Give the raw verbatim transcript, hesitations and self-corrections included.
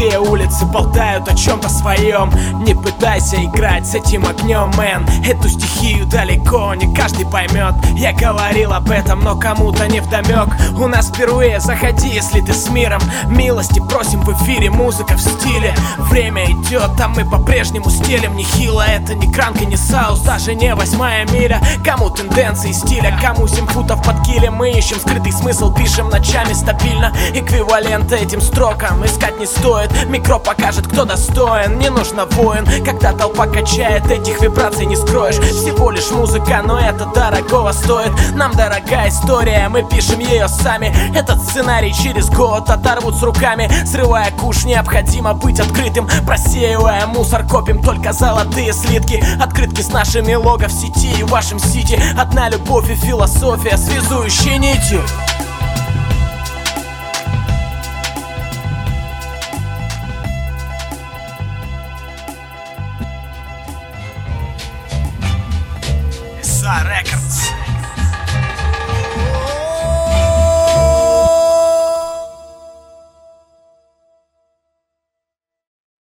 Другие улицы болтают о чем-то своем. Не пытайся играть с этим огнем, мэн. Эту стихию далеко не каждый поймет. Я говорил об этом, но кому-то не вдомек. У нас впервые, заходи, если ты с миром. Милости просим в эфире, музыка в стиле. Время идет, а мы по-прежнему стелем. Нехило, это не кранк и не саус, даже не восьмая миля. Кому тенденции стиля, кому семь футов под килем. Мы ищем скрытый смысл, пишем ночами стабильно. Эквивалент этим строкам искать не стоит. Микро покажет, кто достоин. Не нужно воин, когда толпа качает, этих вибраций не скроешь. Всего лишь музыка, но это дорогого стоит. Нам дорогая история, мы пишем ее сами. Этот сценарий через год оторвут с руками. Срывая куш, необходимо быть открытым. Просеивая мусор, копим только золотые слитки. Открытки с нашими лого в сети и в вашем сити. Одна любовь и философия, связующие нитью. Records.